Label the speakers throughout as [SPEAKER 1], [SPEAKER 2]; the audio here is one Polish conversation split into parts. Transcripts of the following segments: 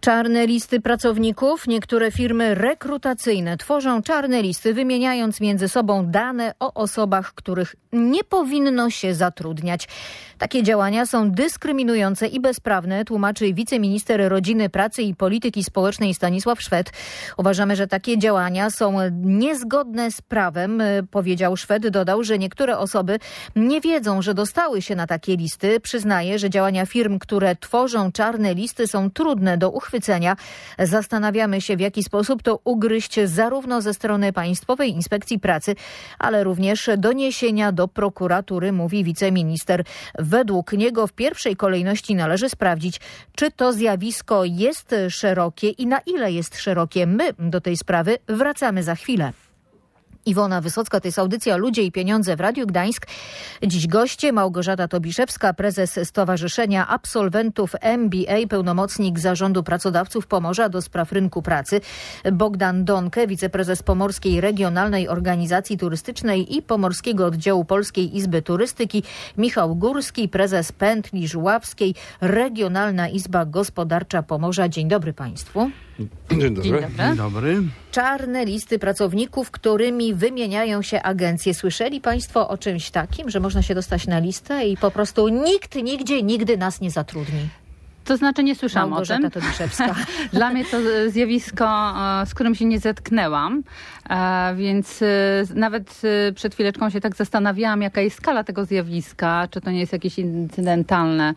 [SPEAKER 1] Czarne listy pracowników. Niektóre firmy rekrutacyjne tworzą czarne listy, wymieniając między sobą dane o osobach, których nie powinno się zatrudniać. Takie działania są dyskryminujące i bezprawne, tłumaczy wiceminister Rodziny, Pracy i Polityki Społecznej Stanisław Szwed. Uważamy, że takie działania są niezgodne z prawem, powiedział Szwed. Dodał, że niektóre osoby nie wiedzą, że dostały się na takie listy. Przyznaje, że działania firm, które tworzą czarne listy, są trudne do uchwycenia. Zastanawiamy się, w jaki sposób to ugryźć zarówno ze strony Państwowej Inspekcji Pracy, ale również doniesienia do prokuratury, mówi wiceminister. Według niego w pierwszej kolejności należy sprawdzić, czy to zjawisko jest szerokie i na ile jest szerokie. My do tej sprawy wracamy za chwilę. Iwona Wysocka, to jest audycja Ludzie i Pieniądze w Radiu Gdańsk. Dziś goście Małgorzata Tobiszewska, prezes Stowarzyszenia Absolwentów MBA, pełnomocnik Zarządu Pracodawców Pomorza do spraw rynku pracy, Bogdan Donke, wiceprezes Pomorskiej Regionalnej Organizacji Turystycznej i Pomorskiego Oddziału Polskiej Izby Turystyki, Michał Górski, prezes Pętli Żuławskiej, Regionalna Izba Gospodarcza Pomorza. Dzień dobry Państwu.
[SPEAKER 2] Dzień dobry.
[SPEAKER 3] Dzień dobry.
[SPEAKER 1] Czarne listy pracowników, którymi wymieniają się agencje. Słyszeli Państwo o czymś takim, że można się dostać na listę i po prostu nikt nigdzie nigdy nas nie zatrudni?
[SPEAKER 3] To znaczy nie słyszałam
[SPEAKER 1] Małgorzata
[SPEAKER 3] o tym.
[SPEAKER 1] Tobiszewska.
[SPEAKER 3] Dla mnie to zjawisko, z którym się nie zetknęłam, więc nawet przed chwileczką się tak zastanawiałam, jaka jest skala tego zjawiska, czy to nie jest jakieś incydentalne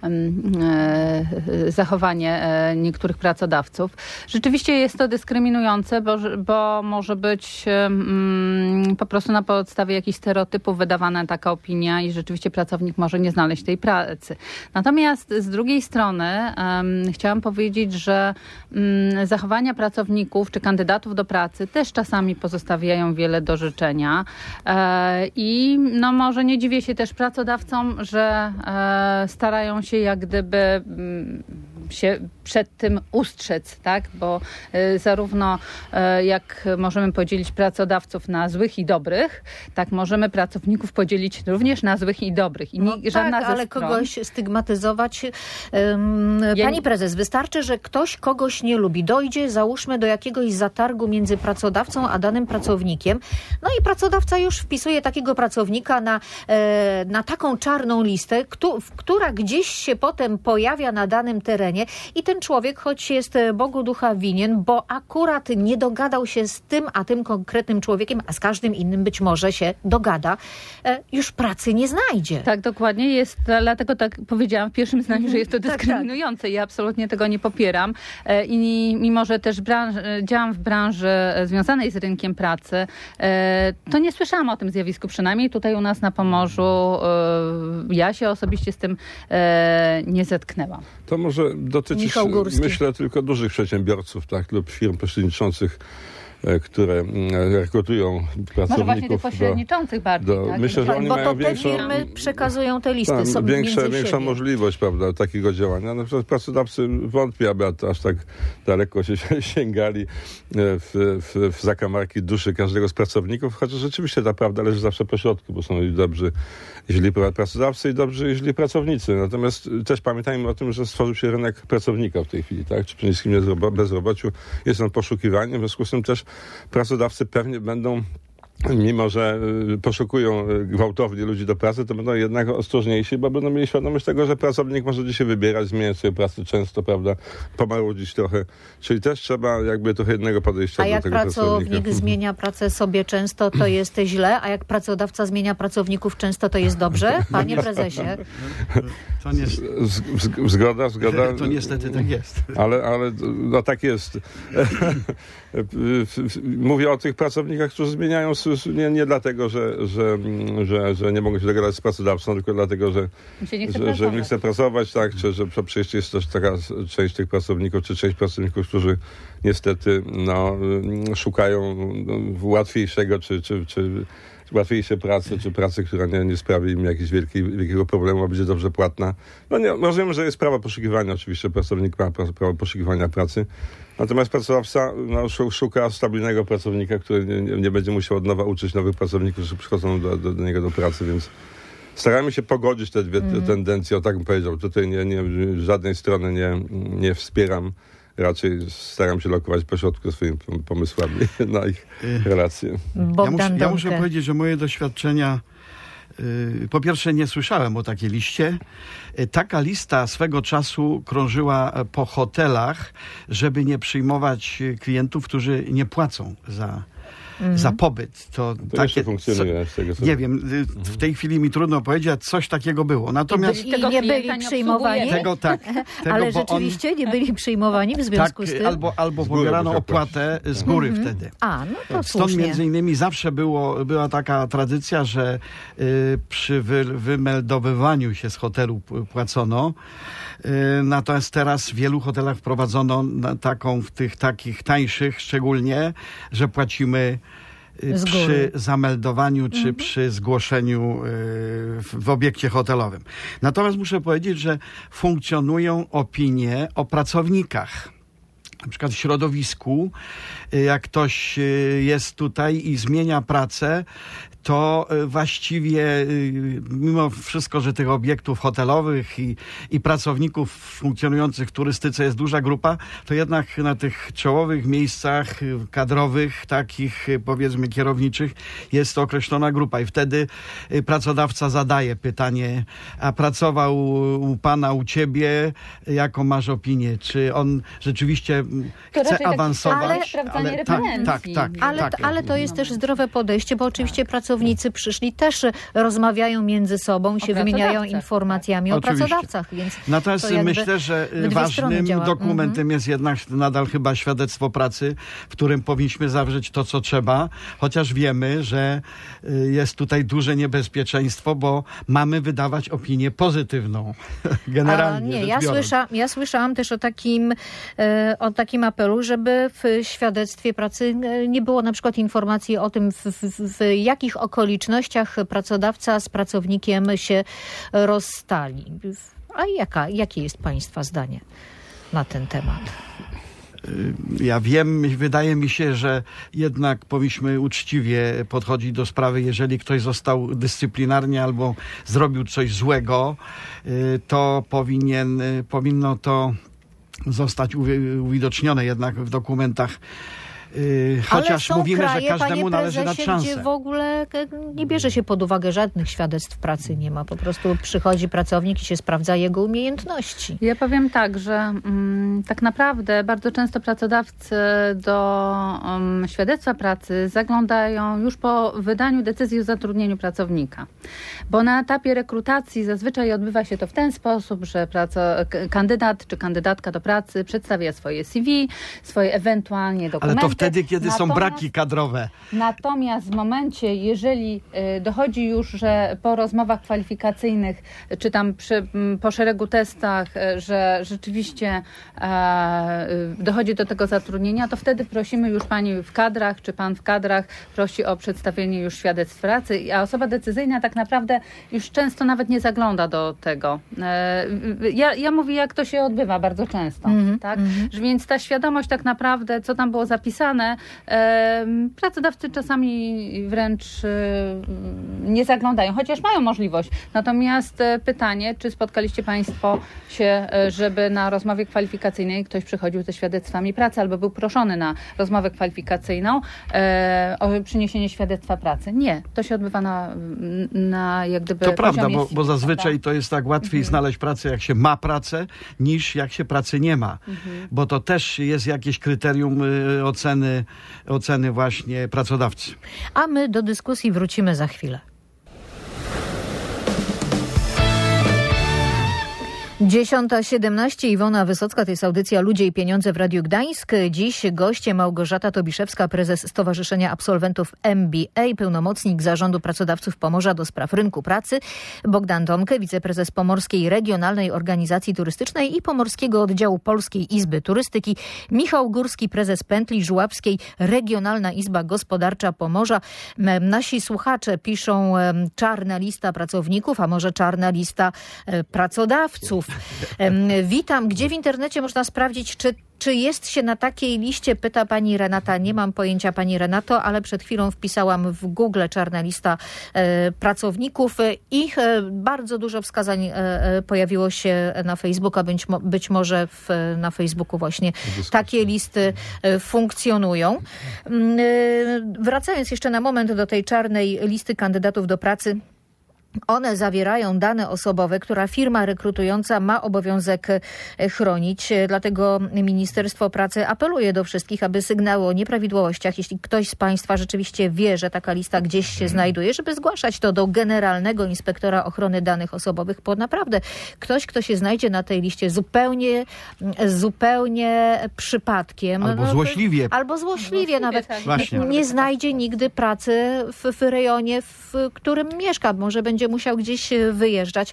[SPEAKER 3] zachowanie niektórych pracodawców. Rzeczywiście jest to dyskryminujące, bo może być po prostu na podstawie jakichś stereotypów wydawana taka opinia i rzeczywiście pracownik może nie znaleźć tej pracy. Natomiast z drugiej strony chciałam powiedzieć, że zachowania pracowników czy kandydatów do pracy też czasami pozostawiają wiele do życzenia i no może nie dziwię się też pracodawcom, że starają się jak gdyby się przed tym ustrzec, tak? Bo zarówno jak możemy podzielić pracodawców na złych i dobrych, tak możemy pracowników podzielić również na złych i dobrych. I żadna
[SPEAKER 1] tak, ale kogoś stygmatyzować. Pani prezes, wystarczy, że ktoś kogoś nie lubi. Dojdzie, załóżmy, do jakiegoś zatargu między pracodawcą a danym pracownikiem. No i pracodawca już wpisuje takiego pracownika na taką czarną listę, która gdzieś się potem pojawia na danym terenie i ten człowiek, choć jest Bogu ducha winien, bo akurat nie dogadał się z tym, a tym konkretnym człowiekiem, a z każdym innym być może się dogada, już pracy nie znajdzie.
[SPEAKER 3] Tak, dokładnie jest. Dlatego tak powiedziałam w pierwszym zdaniu, że jest to dyskryminujące. Tak. Ja absolutnie tego nie popieram. I mimo, że też działam w branży związanej z rynkiem pracy, to nie słyszałam o tym zjawisku, przynajmniej tutaj u nas na Pomorzu. Ja się osobiście z tym nie zetknęłam.
[SPEAKER 2] To może dotyczyć, myślę, tylko dużych przedsiębiorców, tak, lub firm pośredniczących, które rekrutują pracowników.
[SPEAKER 3] Może właśnie tych pośredniczących bardziej, tak?
[SPEAKER 2] Myślę, że oni mają
[SPEAKER 1] te firmy przekazują te listy
[SPEAKER 2] większą możliwość, prawda, takiego działania. No, pracodawcy wątpię, aby aż tak daleko się sięgali w zakamarki duszy każdego z pracowników, chociaż rzeczywiście ta prawda leży zawsze po środku, bo są dobrzy źli pracodawcy i dobrzy źli pracownicy. Natomiast też pamiętajmy o tym, że stworzył się rynek pracownika w tej chwili, tak? Czy przy niskim bezrobociu jest on poszukiwany, w związku z tym też pracodawcy pewnie będą, mimo że poszukują gwałtownie ludzi do pracy, to będą jednak ostrożniejsi, bo będą mieli świadomość tego, że pracownik może gdzieś się wybierać, zmieniać sobie pracę często, prawda, pomarudzić trochę. Czyli też trzeba jakby trochę jednego podejścia do tego pracownika.
[SPEAKER 1] A jak pracownik zmienia pracę sobie często, to jest źle, a jak pracodawca zmienia pracowników często, to jest dobrze? Panie prezesie?
[SPEAKER 2] Zgoda.
[SPEAKER 4] To niestety tak jest.
[SPEAKER 2] Ale no tak jest. Mówię o tych pracownikach, którzy zmieniają nie dlatego, że nie mogą się dogadać z pracodawcą, tylko dlatego, że nie chce pracować, tak, czy że przecież jest też taka część tych pracowników, czy część pracowników, którzy niestety szukają łatwiejszego, czy łatwiejsze pracy, czy pracy, która nie sprawi im jakiegoś wielkiego problemu, a będzie dobrze płatna. No nie, rozumiem, że jest prawo poszukiwania, oczywiście pracownik ma prawo poszukiwania pracy, natomiast pracodawca szuka stabilnego pracownika, który nie będzie musiał od nowa uczyć nowych pracowników, którzy przychodzą do niego do pracy, więc staramy się pogodzić te dwie tendencje, o tak bym powiedział. Tutaj z żadnej strony nie wspieram raczej staram się lokować pośrodku swoimi pomysłami na ich relacje.
[SPEAKER 4] Ja muszę powiedzieć, że moje doświadczenia, po pierwsze nie słyszałem o takiej liście. Taka lista swego czasu krążyła po hotelach, żeby nie przyjmować klientów, którzy nie płacą za pobyt. To takie,
[SPEAKER 2] jeszcze funkcjonuje z tego.
[SPEAKER 4] Nie wiem, w tej chwili mi trudno powiedzieć, coś takiego było. Natomiast
[SPEAKER 1] I nie byli przyjmowani? Ale rzeczywiście nie byli przyjmowani w związku z tym?
[SPEAKER 4] Albo pobierano opłatę z góry wtedy.
[SPEAKER 1] No to
[SPEAKER 4] Stąd
[SPEAKER 1] słusznie.
[SPEAKER 4] między innymi zawsze była taka tradycja, że przy wymeldowywaniu się z hotelu płacono. Natomiast teraz w wielu hotelach wprowadzono w tych takich tańszych szczególnie, że płacimy przy zameldowaniu czy przy zgłoszeniu w obiekcie hotelowym. Natomiast muszę powiedzieć, że funkcjonują opinie o pracownikach. Na przykład w środowisku, jak ktoś jest tutaj i zmienia pracę, to właściwie mimo wszystko, że tych obiektów hotelowych i pracowników funkcjonujących w turystyce jest duża grupa, to jednak na tych czołowych miejscach kadrowych, takich powiedzmy kierowniczych, jest określona grupa i wtedy pracodawca zadaje pytanie, a pracował u pana, u ciebie, jaką masz opinię? Czy on rzeczywiście chce awansować?
[SPEAKER 1] Ale to jest też zdrowe podejście, bo oczywiście pracownicy przyszli też rozmawiają między sobą, się wymieniają informacjami o pracodawcach. Więc
[SPEAKER 4] natomiast myślę, że ważnym dokumentem jest jednak nadal chyba świadectwo pracy, w którym powinniśmy zawrzeć to, co trzeba, chociaż wiemy, że jest tutaj duże niebezpieczeństwo, bo mamy wydawać opinię pozytywną. Generalnie
[SPEAKER 1] ja słyszałam też o takim apelu, żeby w świadectwie pracy nie było na przykład informacji o tym, w jakich okolicznościach pracodawca z pracownikiem się rozstali. A jakie jest Państwa zdanie na ten temat?
[SPEAKER 4] Ja wiem, wydaje mi się, że jednak powinniśmy uczciwie podchodzić do sprawy. Jeżeli ktoś został dyscyplinarnie albo zrobił coś złego, to powinno to zostać uwidocznione jednak w dokumentach. Chociaż mówimy, że każdemu należy dać szansę.
[SPEAKER 1] Gdzie w ogóle nie bierze się pod uwagę żadnych świadectw pracy, nie ma. Po prostu przychodzi pracownik i się sprawdza jego umiejętności.
[SPEAKER 3] Ja powiem tak, że tak naprawdę bardzo często pracodawcy do świadectwa pracy zaglądają już po wydaniu decyzji o zatrudnieniu pracownika. Bo na etapie rekrutacji zazwyczaj odbywa się to w ten sposób, że kandydat czy kandydatka do pracy przedstawia swoje CV, swoje ewentualnie dokumenty.
[SPEAKER 4] Ale to wtedy, kiedy są braki kadrowe.
[SPEAKER 3] Natomiast w momencie, jeżeli dochodzi już, że po rozmowach kwalifikacyjnych, czy tam po szeregu testach, że rzeczywiście dochodzi do tego zatrudnienia, to wtedy prosimy już pani w kadrach, czy pan w kadrach prosi o przedstawienie już świadectw pracy, a osoba decyzyjna tak naprawdę już często nawet nie zagląda do tego. Ja mówię, jak to się odbywa bardzo często. Tak? Więc ta świadomość tak naprawdę, co tam było zapisane, pracodawcy czasami wręcz nie zaglądają, chociaż mają możliwość. Natomiast pytanie, czy spotkaliście Państwo się, żeby na rozmowie kwalifikacyjnej ktoś przychodził ze świadectwami pracy albo był proszony na rozmowę kwalifikacyjną o przyniesienie świadectwa pracy? Nie. To się odbywa na jak gdyby
[SPEAKER 4] to prawda,
[SPEAKER 3] poziomie
[SPEAKER 4] bo zazwyczaj to jest tak łatwiej znaleźć pracę, jak się ma pracę, niż jak się pracy nie ma. Bo to też jest jakieś kryterium oceny właśnie pracodawcy.
[SPEAKER 1] A my do dyskusji wrócimy za chwilę. 10:17. Iwona Wysocka, to jest audycja Ludzie i Pieniądze w Radiu Gdańsk. Dziś goście Małgorzata Tobiszewska, prezes Stowarzyszenia Absolwentów MBA, pełnomocnik Zarządu Pracodawców Pomorza do spraw rynku pracy, Bogdan Domke, wiceprezes Pomorskiej Regionalnej Organizacji Turystycznej i Pomorskiego Oddziału Polskiej Izby Turystyki, Michał Górski, prezes Pętli Żuławskiej, Regionalna Izba Gospodarcza Pomorza. Nasi słuchacze piszą czarna lista pracowników, a może czarna lista pracodawców. Witam. Gdzie w internecie można sprawdzić, czy jest się na takiej liście, pyta pani Renata. Nie mam pojęcia, pani Renato, ale przed chwilą wpisałam w Google czarna lista pracowników. Ich bardzo dużo wskazań pojawiło się na Facebooku, być może na Facebooku właśnie takie listy funkcjonują. Wracając jeszcze na moment do tej czarnej listy kandydatów do pracy. One zawierają dane osobowe, która firma rekrutująca ma obowiązek chronić. Dlatego Ministerstwo Pracy apeluje do wszystkich, aby sygnały o nieprawidłowościach, jeśli ktoś z państwa rzeczywiście wie, że taka lista gdzieś się znajduje, żeby zgłaszać to do Generalnego Inspektora Ochrony Danych Osobowych, bo naprawdę ktoś, kto się znajdzie na tej liście zupełnie przypadkiem.
[SPEAKER 4] Albo złośliwie
[SPEAKER 1] nawet.
[SPEAKER 4] Właśnie.
[SPEAKER 1] Nie znajdzie nigdy pracy w rejonie, w którym mieszka. Może będzie musiał gdzieś wyjeżdżać.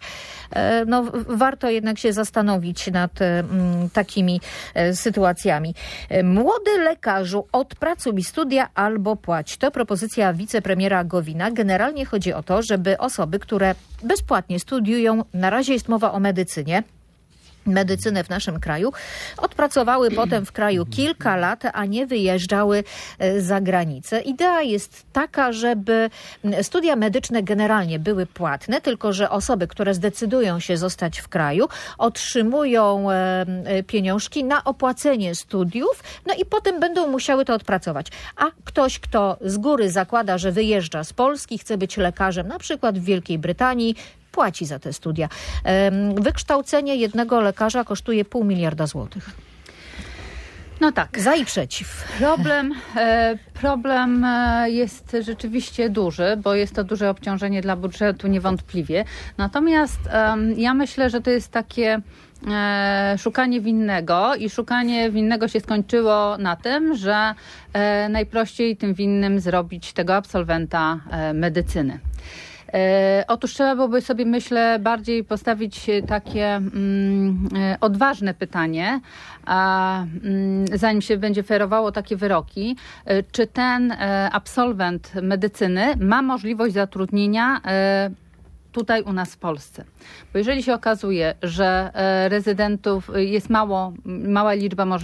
[SPEAKER 1] Warto jednak się zastanowić nad takimi sytuacjami. Młody lekarzu, odpracuj studia albo płać. To propozycja wicepremiera Gowina. Generalnie chodzi o to, żeby osoby, które bezpłatnie studiują, na razie jest mowa o medycynę w naszym kraju, odpracowały potem w kraju kilka lat, a nie wyjeżdżały za granicę. Idea jest taka, żeby studia medyczne generalnie były płatne, tylko że osoby, które zdecydują się zostać w kraju, otrzymują pieniążki na opłacenie studiów, i potem będą musiały to odpracować. A ktoś, kto z góry zakłada, że wyjeżdża z Polski, chce być lekarzem, na przykład w Wielkiej Brytanii, płaci za te studia. Wykształcenie jednego lekarza kosztuje 500 miliarda złotych.
[SPEAKER 3] No tak.
[SPEAKER 1] Za i przeciw.
[SPEAKER 3] Problem jest rzeczywiście duży, bo jest to duże obciążenie dla budżetu niewątpliwie. Natomiast ja myślę, że to jest takie szukanie winnego i szukanie winnego się skończyło na tym, że najprościej tym winnym zrobić tego absolwenta medycyny. Otóż trzeba byłoby sobie, myślę, bardziej postawić takie odważne pytanie, zanim się będzie ferowało takie wyroki, czy ten absolwent medycyny ma możliwość zatrudnienia tutaj u nas w Polsce. Bo jeżeli się okazuje, że rezydentów jest mała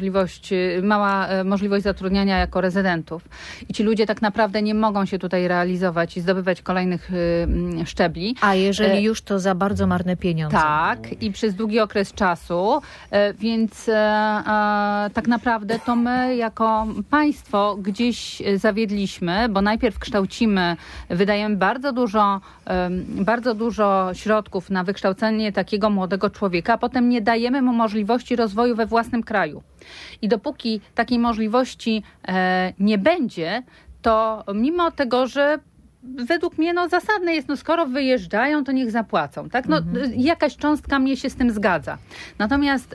[SPEAKER 3] możliwość zatrudniania jako rezydentów i ci ludzie tak naprawdę nie mogą się tutaj realizować i zdobywać kolejnych szczebli.
[SPEAKER 1] A jeżeli już, to za bardzo marne pieniądze.
[SPEAKER 3] Tak, i przez długi okres czasu, więc tak naprawdę to my jako państwo gdzieś zawiedliśmy, bo najpierw wydajemy bardzo dużo środków na wykształcenie takiego młodego człowieka, a potem nie dajemy mu możliwości rozwoju we własnym kraju. I dopóki takiej możliwości nie będzie, to mimo tego, że według mnie zasadne jest, skoro wyjeżdżają, to niech zapłacą. Tak? Jakaś cząstka mnie się z tym zgadza. Natomiast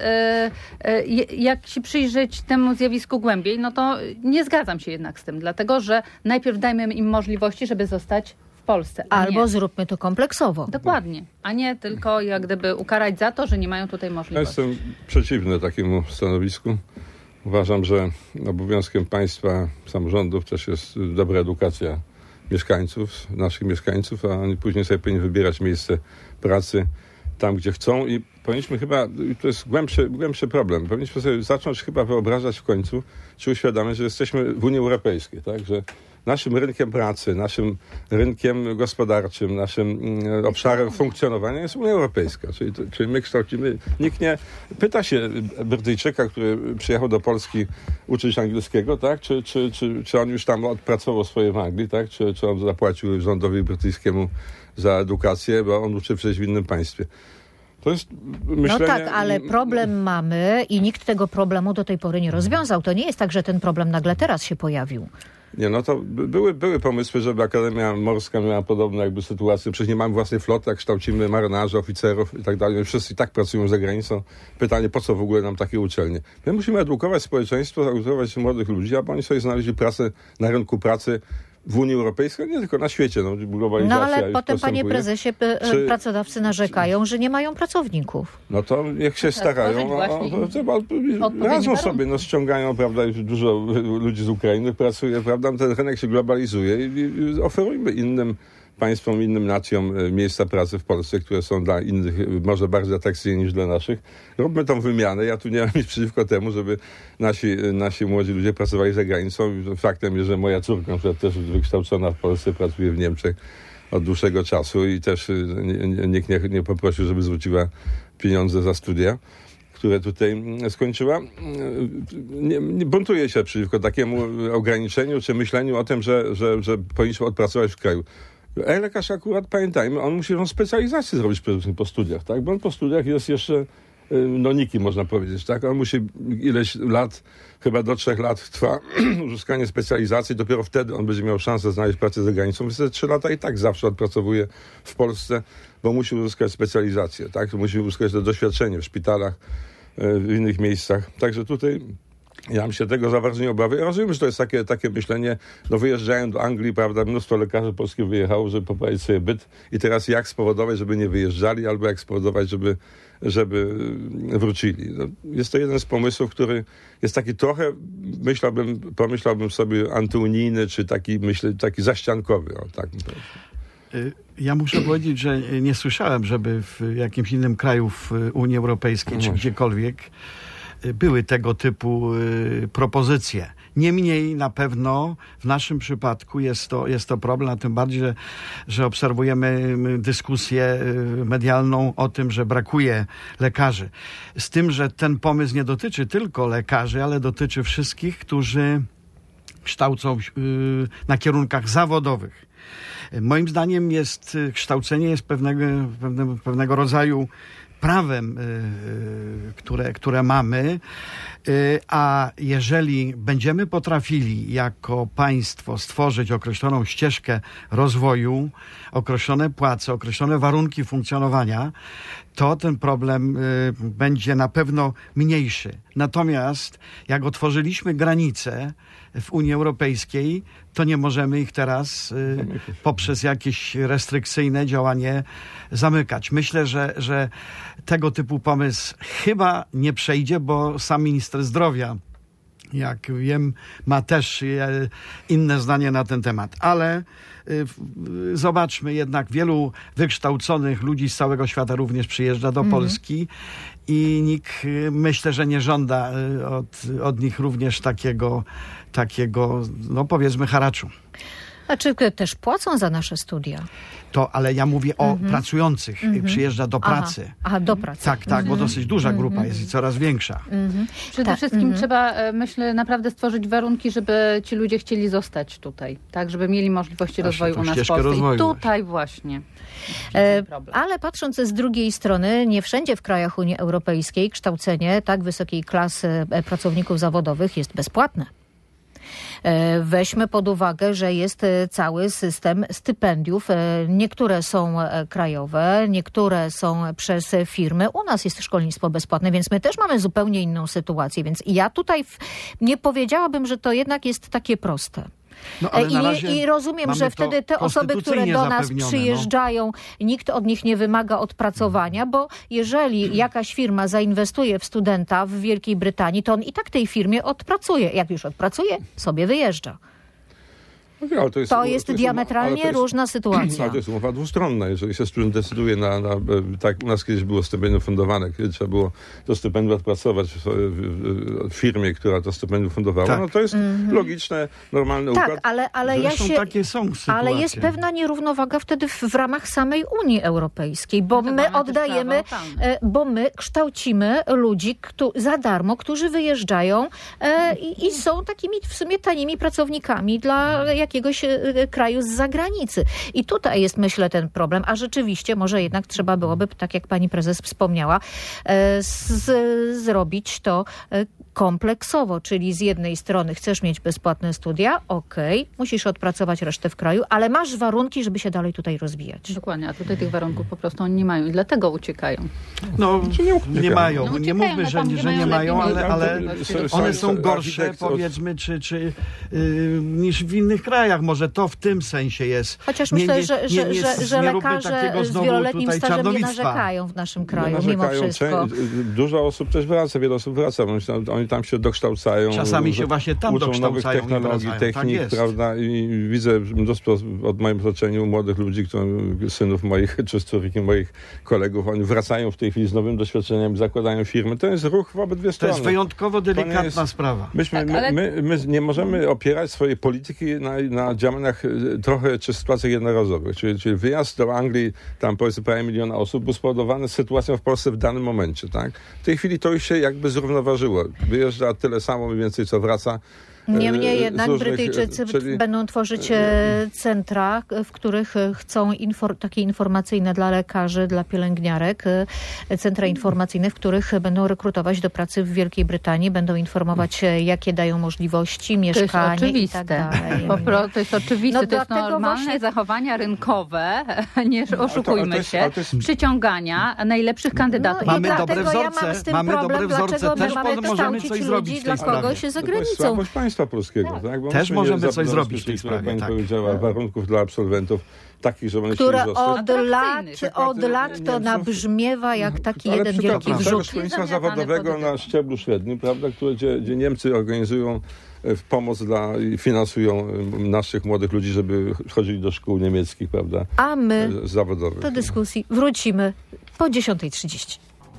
[SPEAKER 3] jak się przyjrzeć temu zjawisku głębiej, to nie zgadzam się jednak z tym, dlatego że najpierw dajmy im możliwości, żeby zostać w Polsce.
[SPEAKER 1] Albo zróbmy to kompleksowo.
[SPEAKER 3] Dokładnie. A nie tylko jak gdyby ukarać za to, że nie mają tutaj możliwości.
[SPEAKER 2] Ja jestem przeciwny takiemu stanowisku. Uważam, że obowiązkiem państwa, samorządów też jest dobra edukacja naszych mieszkańców, a oni później sobie powinni wybierać miejsce pracy tam, gdzie chcą i powinniśmy chyba, to jest głębszy problem, powinniśmy sobie zacząć chyba wyobrażać w końcu, czy uświadamiać, że jesteśmy w Unii Europejskiej, tak, że naszym rynkiem pracy, naszym rynkiem gospodarczym, naszym obszarem funkcjonowania jest Unia Europejska. Czyli my kształcimy. Nikt nie pyta się Brytyjczyka, który przyjechał do Polski uczyć angielskiego, tak? Czy on już tam odpracował swoje w Anglii, tak? Czy on zapłacił rządowi brytyjskiemu za edukację, bo on uczy przecież w innym państwie. To jest myślenie...
[SPEAKER 1] No tak, ale problem mamy i nikt tego problemu do tej pory nie rozwiązał. To nie jest tak, że ten problem nagle teraz się pojawił.
[SPEAKER 2] Nie, to były pomysły, żeby Akademia Morska miała podobną jakby sytuację. Przecież nie mamy własnej floty, jak kształcimy marynarzy, oficerów i tak dalej. Wszyscy i tak pracują za granicą. Pytanie, po co w ogóle nam takie uczelnie? My musimy edukować społeczeństwo, edukować młodych ludzi, aby oni sobie znaleźli pracę na rynku pracy w Unii Europejskiej, nie tylko na świecie. Globalizacja
[SPEAKER 1] ale potem,
[SPEAKER 2] postępuje.
[SPEAKER 1] panie prezesie, pracodawcy narzekają, że nie mają pracowników.
[SPEAKER 2] To niech się starają. Radzą sobie, ściągają, prawda, dużo ludzi z Ukrainy pracuje, prawda, ten rynek się globalizuje i oferujmy innym państwom, innym nacjom miejsca pracy w Polsce, które są dla innych może bardziej atrakcyjne niż dla naszych. Róbmy tą wymianę. Ja tu nie mam nic przeciwko temu, żeby nasi młodzi ludzie pracowali za granicą. Faktem jest, że moja córka, która też wykształcona w Polsce, pracuje w Niemczech od dłuższego czasu i też nikt nie poprosił, żeby zwróciła pieniądze za studia, które tutaj skończyła. Nie buntuję się przeciwko takiemu ograniczeniu, czy myśleniu o tym, że powinniśmy odpracować w kraju. Lekarz akurat, pamiętajmy, on musi specjalizację zrobić po studiach, tak? Bo on po studiach jest jeszcze nikim, można powiedzieć, tak? On musi ileś lat, chyba do 3 lat trwa uzyskanie specjalizacji, dopiero wtedy on będzie miał szansę znaleźć pracę za granicą, więc te 3 lata i tak zawsze odpracowuje w Polsce, bo musi uzyskać specjalizację, tak? Musi uzyskać to doświadczenie w szpitalach, w innych miejscach. Także tutaj ja mam się tego za bardzo nie obawiam. Ja rozumiem, że to jest takie myślenie, wyjeżdżają do Anglii, prawda, mnóstwo lekarzy polskich wyjechało, żeby poprawić sobie byt i teraz jak spowodować, żeby nie wyjeżdżali, albo jak spowodować, żeby wrócili. Jest to jeden z pomysłów, który jest taki trochę, pomyślałbym sobie, antyunijny, czy taki zaściankowy. O, tak.
[SPEAKER 4] Ja muszę powiedzieć, że nie słyszałem, żeby w jakimś innym kraju w Unii Europejskiej, czy gdziekolwiek były tego typu propozycje. Niemniej na pewno w naszym przypadku jest to problem, a tym bardziej, że obserwujemy dyskusję medialną o tym, że brakuje lekarzy. Z tym, że ten pomysł nie dotyczy tylko lekarzy, ale dotyczy wszystkich, którzy kształcą na kierunkach zawodowych. Moim zdaniem kształcenie jest pewnego rodzaju prawem, które mamy, a jeżeli będziemy potrafili jako państwo stworzyć określoną ścieżkę rozwoju, określone płace, określone warunki funkcjonowania, to ten problem będzie na pewno mniejszy. Natomiast jak otworzyliśmy granice w Unii Europejskiej, to nie możemy ich teraz poprzez jakieś restrykcyjne działanie zamykać. Myślę, że tego typu pomysł chyba nie przejdzie, bo sam minister zdrowia, jak wiem, ma też inne zdanie na ten temat. Ale zobaczmy, jednak wielu wykształconych ludzi z całego świata również przyjeżdża do Polski i nikt, myślę, że nie żąda od nich również takiego, no powiedzmy, haraczu.
[SPEAKER 1] A czy też płacą za nasze studia?
[SPEAKER 4] Ale ja mówię o pracujących. Przyjeżdża do pracy.
[SPEAKER 1] Aha, do pracy.
[SPEAKER 4] Tak, bo dosyć duża grupa jest i coraz większa.
[SPEAKER 3] Przede wszystkim trzeba, myślę, naprawdę stworzyć warunki, żeby ci ludzie chcieli zostać tutaj. Tak, żeby mieli możliwości rozwoju u nas w Polsce. I tutaj właśnie.
[SPEAKER 1] Ale patrząc z drugiej strony, nie wszędzie w krajach Unii Europejskiej kształcenie tak wysokiej klasy pracowników zawodowych jest bezpłatne. Weźmy pod uwagę, że jest cały system stypendiów. Niektóre są krajowe, niektóre są przez firmy. U nas jest szkolnictwo bezpłatne, więc my też mamy zupełnie inną sytuację. Więc ja tutaj nie powiedziałabym, że to jednak jest takie proste.
[SPEAKER 4] No,
[SPEAKER 1] I rozumiem, że wtedy te osoby, które do nas przyjeżdżają, nikt od nich nie wymaga odpracowania, bo jeżeli jakaś firma zainwestuje w studenta w Wielkiej Brytanii, to on i tak tej firmie odpracuje. Jak już odpracuje, sobie wyjeżdża.
[SPEAKER 2] No,
[SPEAKER 1] to jest diametralnie różna sytuacja.
[SPEAKER 2] To jest umowa dwustronna. Jeżeli się student decyduje tak u nas kiedyś było stypendium fundowane, kiedy trzeba było to stypendium odpracować w firmie, która to stypendium fundowała, no to jest logiczne, normalny układ.
[SPEAKER 1] Ale jest pewna nierównowaga wtedy w ramach samej Unii Europejskiej, bo my oddajemy, bo my kształcimy ludzi za darmo, którzy wyjeżdżają i są takimi w sumie tanimi pracownikami dla jakiegoś kraju z zagranicy. I tutaj jest, myślę, ten problem. A rzeczywiście może jednak trzeba byłoby, tak jak pani prezes wspomniała, zrobić to kompleksowo, czyli z jednej strony chcesz mieć bezpłatne studia, musisz odpracować resztę w kraju, ale masz warunki, żeby się dalej tutaj rozwijać.
[SPEAKER 3] Dokładnie, a tutaj tych warunków po prostu oni nie mają i dlatego uciekają.
[SPEAKER 4] No, nie mają. No, nie mówmy, że nie mają, ale one są gorsze, powiedzmy, czy niż w innych krajach. Może to w tym sensie jest.
[SPEAKER 1] Chociaż myślę, że lekarze z wieloletnim stażem nie narzekają w naszym kraju, mimo wszystko.
[SPEAKER 2] Dużo osób też wraca, wiele osób wraca. Oni oni tam się dokształcają.
[SPEAKER 4] Czasami się właśnie tam
[SPEAKER 2] uczą nowych
[SPEAKER 4] dokształcają
[SPEAKER 2] technologii, technik,
[SPEAKER 4] tak
[SPEAKER 2] prawda? I widzę mnóstwo od moim otoczeniu młodych ludzi, synów moich czy córki moich kolegów, oni wracają w tej chwili z nowym doświadczeniem, zakładają firmy. To jest ruch w obydwie strony.
[SPEAKER 4] To jest wyjątkowo delikatna sprawa.
[SPEAKER 2] My nie możemy opierać swojej polityki na działaniach trochę czy sytuacjach jednorazowych. Czyli wyjazd do Anglii, tam powiedzmy prawie 1 miliona osób, był spowodowany sytuacją w Polsce w danym momencie. Tak? W tej chwili to już się jakby zrównoważyło. Wyjeżdża tyle samo mniej więcej, co wraca.
[SPEAKER 1] Niemniej jednak Brytyjczycy będą tworzyć centra, w których chcą takie informacyjne dla lekarzy, dla pielęgniarek, centra informacyjne, w których będą rekrutować do pracy w Wielkiej Brytanii, będą informować, jakie dają możliwości, mieszkanie i tak dalej.
[SPEAKER 3] To jest oczywiste, to jest normalne zachowania rynkowe, nie oszukujmy się, przyciągania najlepszych kandydatów.
[SPEAKER 4] Mamy
[SPEAKER 1] dobre wzorce,
[SPEAKER 4] też możemy coś zrobić
[SPEAKER 1] dla kogoś za granicą.
[SPEAKER 2] Polskiego, tak? Bo
[SPEAKER 4] też możemy coś zrobić w tej sprawie.
[SPEAKER 2] Pani powiedziała, warunków dla absolwentów takich, że będą
[SPEAKER 1] które
[SPEAKER 2] chcieli zostać.
[SPEAKER 1] od lat to nabrzmiewa jak taki jeden wielki wrzód.
[SPEAKER 2] Szkolnictwa zawodowego na szczeblu średnim, prawda, gdzie Niemcy organizują pomoc i finansują naszych młodych ludzi, żeby chodzili do szkół niemieckich, prawda,
[SPEAKER 1] a my
[SPEAKER 2] zawodowych.
[SPEAKER 1] Do dyskusji wrócimy po 10:30.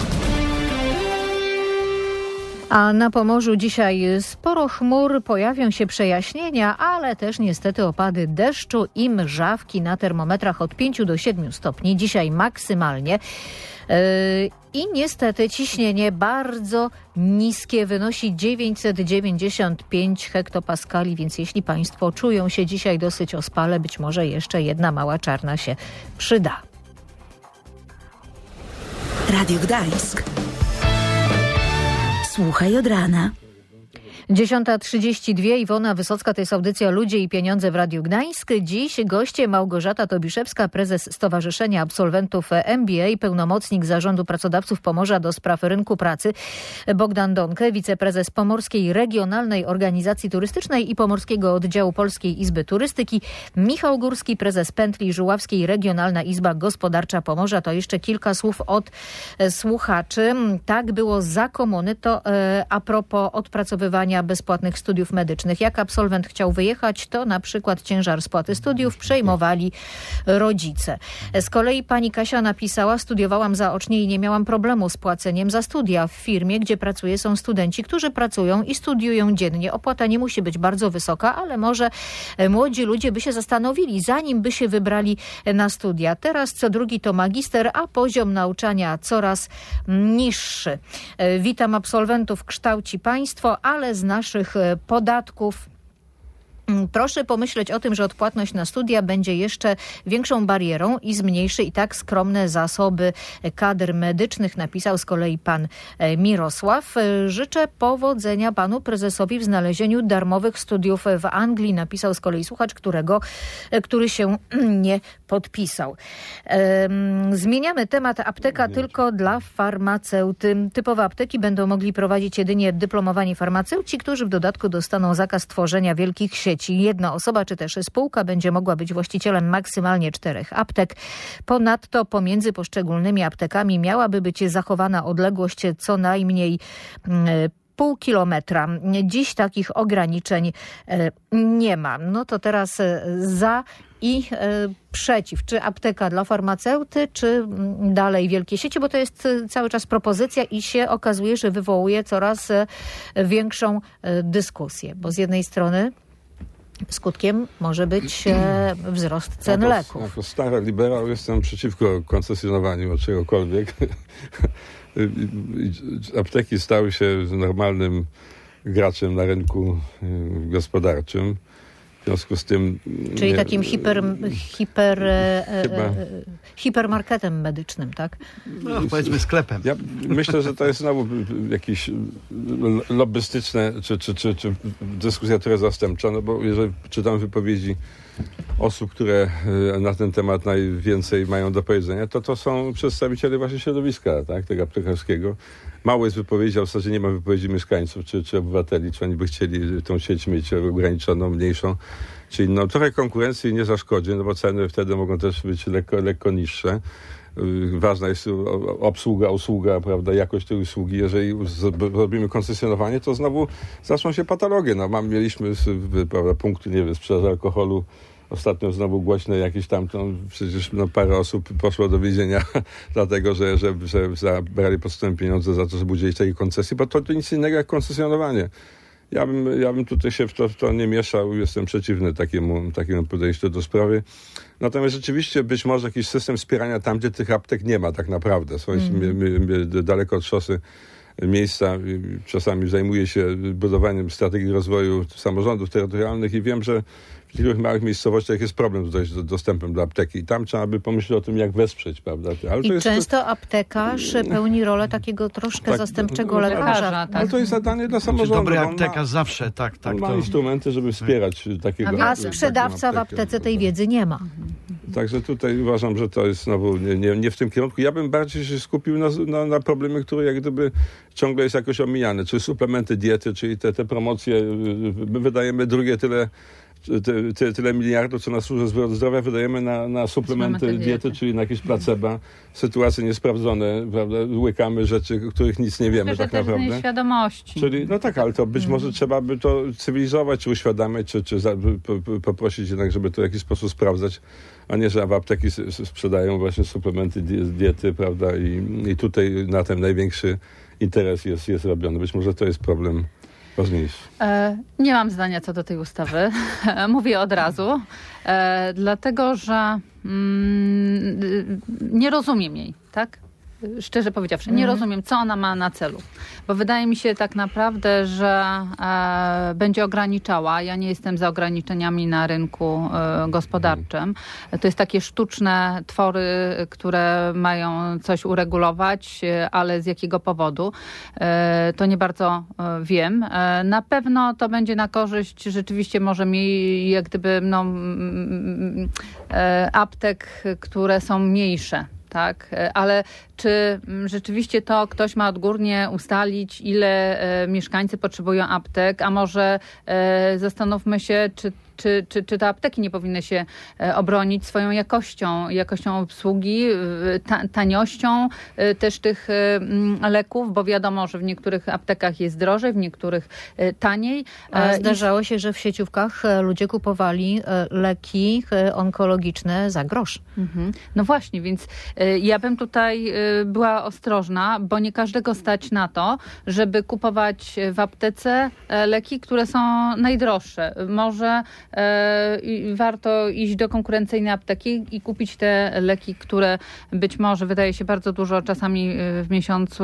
[SPEAKER 1] A na Pomorzu dzisiaj sporo chmur, pojawią się przejaśnienia, ale też niestety opady deszczu i mrzawki na termometrach od 5 do 7 stopni. Dzisiaj maksymalnie. I niestety ciśnienie bardzo niskie, wynosi 995 hektopaskali, więc jeśli Państwo czują się dzisiaj dosyć ospale, być może jeszcze jedna mała czarna się przyda.
[SPEAKER 5] Radio Gdańsk. Słuchaj od rana.
[SPEAKER 1] 10:32, Iwona Wysocka, to jest audycja Ludzie i Pieniądze w Radiu Gdańsk. Dziś goście Małgorzata Tobiszewska, prezes Stowarzyszenia Absolwentów MBA, pełnomocnik Zarządu Pracodawców Pomorza do spraw rynku pracy, Bogdan Donke, wiceprezes Pomorskiej Regionalnej Organizacji Turystycznej i Pomorskiego Oddziału Polskiej Izby Turystyki, Michał Górski, prezes Pętli Żuławskiej Regionalna Izba Gospodarcza Pomorza. To jeszcze kilka słów od słuchaczy. Tak było za komuny, to a propos odpracowywania bezpłatnych studiów medycznych. Jak absolwent chciał wyjechać, to na przykład ciężar spłaty studiów przejmowali rodzice. Z kolei pani Kasia napisała: studiowałam zaocznie i nie miałam problemu z płaceniem za studia. W firmie, gdzie pracuję, są studenci, którzy pracują i studiują dziennie. Opłata nie musi być bardzo wysoka, ale może młodzi ludzie by się zastanowili, zanim by się wybrali na studia. Teraz co drugi to magister, a poziom nauczania coraz niższy. Witam absolwentów, kształci państwo, ale z naszych podatków proszę pomyśleć o tym, że odpłatność na studia będzie jeszcze większą barierą i zmniejszy i tak skromne zasoby kadr medycznych, napisał z kolei pan Mirosław. Życzę powodzenia panu prezesowi w znalezieniu darmowych studiów w Anglii, napisał z kolei słuchacz, który się nie podpisał. Zmieniamy temat. Apteka tylko dla farmaceuty. Typowe apteki będą mogli prowadzić jedynie dyplomowani farmaceuci, którzy w dodatku dostaną zakaz tworzenia wielkich sieci. Jedna osoba czy też spółka będzie mogła być właścicielem maksymalnie 4 aptek. Ponadto pomiędzy poszczególnymi aptekami miałaby być zachowana odległość co najmniej pół kilometra. Dziś takich ograniczeń nie ma. No to teraz za i przeciw. Czy apteka dla farmaceuty, czy dalej wielkie sieci? Bo to jest cały czas propozycja i się okazuje, że wywołuje coraz większą dyskusję. Bo z jednej strony skutkiem może być wzrost cen leków.
[SPEAKER 2] Jako stary liberał jestem przeciwko koncesjonowaniu czegokolwiek. Apteki stały się normalnym graczem na rynku gospodarczym. W związku z tym...
[SPEAKER 1] Czyli takim hipermarketem medycznym, tak?
[SPEAKER 4] No, powiedzmy sklepem.
[SPEAKER 2] Ja myślę, że to jest znowu jakieś lobbystyczne czy dyskusja, która zastępcza, no bo jeżeli czytam wypowiedzi osób, które na ten temat najwięcej mają do powiedzenia, to są przedstawiciele właśnie środowiska, tak, tego aptekarskiego. Mało jest wypowiedzi, a w zasadzie nie ma wypowiedzi mieszkańców czy obywateli, czy oni by chcieli tą sieć mieć ograniczoną, mniejszą, czy inną. Trochę konkurencji nie zaszkodzi, no bo ceny wtedy mogą też być lekko niższe. ważna jest usługa, prawda, jakość tej usługi. Jeżeli robimy koncesjonowanie, to znowu zaczną się patologie. No, mieliśmy prawda, punkty, nie wiem, sprzedaży alkoholu. Ostatnio znowu głośne jakieś tam, przecież parę osób poszło do więzienia dlatego, że zabrali pod stołem pieniądze za to, żeby udzielić takiej koncesji, bo to nic innego jak koncesjonowanie. Ja bym tutaj się w to nie mieszał, jestem przeciwny takiemu podejściu do sprawy. Natomiast rzeczywiście być może jakiś system wspierania tam, gdzie tych aptek nie ma tak naprawdę. Są daleko od szosy miejsca. Czasami zajmuję się budowaniem strategii rozwoju samorządów terytorialnych i wiem, że w niektórych małych miejscowościach jest problem z dostępem do apteki. I tam trzeba by pomyśleć o tym, jak wesprzeć, prawda? Ale
[SPEAKER 1] I często aptekarz pełni rolę takiego troszkę zastępczego lekarza. Tak.
[SPEAKER 2] Ale to jest zadanie dla samorządu.
[SPEAKER 4] Dobry aptekarz zawsze, tak.
[SPEAKER 2] On ma instrumenty, żeby wspierać takiego...
[SPEAKER 1] A sprzedawca w aptece tej wiedzy nie ma.
[SPEAKER 2] Także tutaj uważam, że to jest znowu nie w tym kierunku. Ja bym bardziej się skupił na problemie, który jak gdyby ciągle jest jakoś omijany. Czyli suplementy diety, czyli te promocje. My wydajemy drugie tyle miliardów, co na służbę zdrowia wydajemy na suplementy diety, czyli na jakieś placebo, sytuacje niesprawdzone, prawda? Łykamy rzeczy, o których nic nie wiemy.
[SPEAKER 3] Myślę,
[SPEAKER 2] tak naprawdę.
[SPEAKER 3] Że nieświadomości.
[SPEAKER 2] Czyli, no tak, ale to być może trzeba by to cywilizować, czy uświadamiać, czy poprosić jednak, żeby to w jakiś sposób sprawdzać, a nie, że w apteki sprzedają właśnie suplementy diety, prawda? I tutaj na tym największy interes jest robiony. Być może to jest problem ważniejszy.
[SPEAKER 3] Nie mam zdania co do tej ustawy. Mówię od razu. Dlatego, że nie rozumiem jej, tak? Szczerze powiedziawszy, nie rozumiem, co ona ma na celu. Bo wydaje mi się tak naprawdę, że będzie ograniczała. Ja nie jestem za ograniczeniami na rynku gospodarczym. To jest takie sztuczne twory, które mają coś uregulować, ale z jakiego powodu? To nie bardzo wiem. Na pewno to będzie na korzyść rzeczywiście może mi jak gdyby aptek, które są mniejsze. Tak, ale czy rzeczywiście to ktoś ma odgórnie ustalić, ile mieszkańcy potrzebują aptek, a może zastanówmy się, czy te apteki nie powinny się obronić swoją jakością obsługi, taniością też tych leków, bo wiadomo, że w niektórych aptekach jest drożej, w niektórych taniej.
[SPEAKER 1] A zdarzało się, że w sieciówkach ludzie kupowali leki onkologiczne za grosz.
[SPEAKER 3] No właśnie, więc ja bym tutaj była ostrożna, bo nie każdego stać na to, żeby kupować w aptece leki, które są najdroższe. Może warto iść do konkurencyjnej apteki i kupić te leki, które być może wydaje się bardzo dużo czasami w miesiącu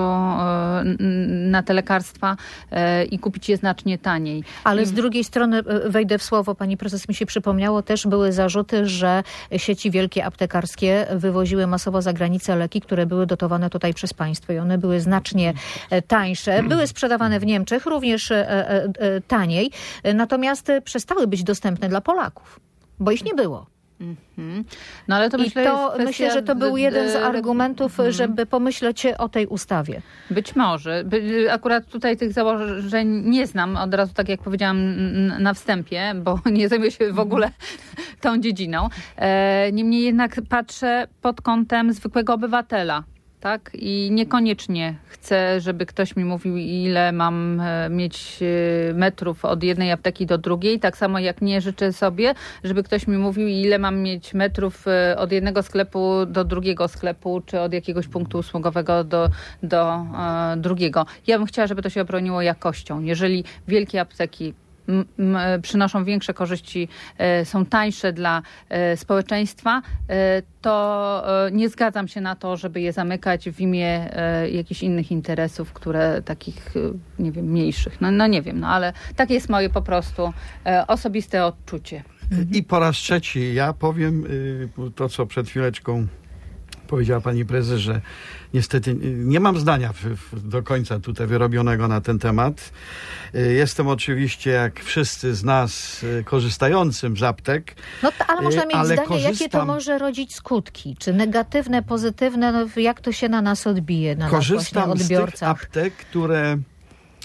[SPEAKER 3] na te lekarstwa i kupić je znacznie taniej.
[SPEAKER 1] Ale z drugiej strony, wejdę w słowo, pani prezes, mi się przypomniało, też były zarzuty, że sieci wielkie aptekarskie wywoziły masowo za granicę leki, które były dotowane tutaj przez państwo i one były znacznie tańsze. Były sprzedawane w Niemczech również taniej, natomiast przestały być dostępne dla Polaków, bo ich nie było.
[SPEAKER 3] No, ale to
[SPEAKER 1] myślę, że to był jeden z argumentów, żeby pomyśleć o tej ustawie.
[SPEAKER 3] Być może. Akurat tutaj tych założeń nie znam, od razu tak jak powiedziałam na wstępie, bo nie zajmuję się w ogóle tą dziedziną. Niemniej jednak patrzę pod kątem zwykłego obywatela. Tak? I niekoniecznie chcę, żeby ktoś mi mówił, ile mam mieć metrów od jednej apteki do drugiej. Tak samo jak nie życzę sobie, żeby ktoś mi mówił, ile mam mieć metrów od jednego sklepu do drugiego sklepu, czy od jakiegoś punktu usługowego do drugiego. Ja bym chciała, żeby to się obroniło jakością. Jeżeli wielkie apteki przynoszą większe korzyści, są tańsze dla społeczeństwa, to nie zgadzam się na to, żeby je zamykać w imię jakichś innych interesów, które takich, nie wiem, mniejszych. No nie wiem, ale takie jest moje po prostu osobiste odczucie.
[SPEAKER 4] I po raz trzeci ja powiem to, co przed chwileczką powiedziała pani prezes, że niestety nie mam zdania do końca tutaj wyrobionego na ten temat. Jestem oczywiście, jak wszyscy z nas, korzystającym z aptek.
[SPEAKER 1] No ale można mieć zdanie, jakie to może rodzić skutki? Czy negatywne, pozytywne? No, jak to się na nas odbije, na nas właśnie odbiorcach?
[SPEAKER 4] Korzystam z tych aptek, które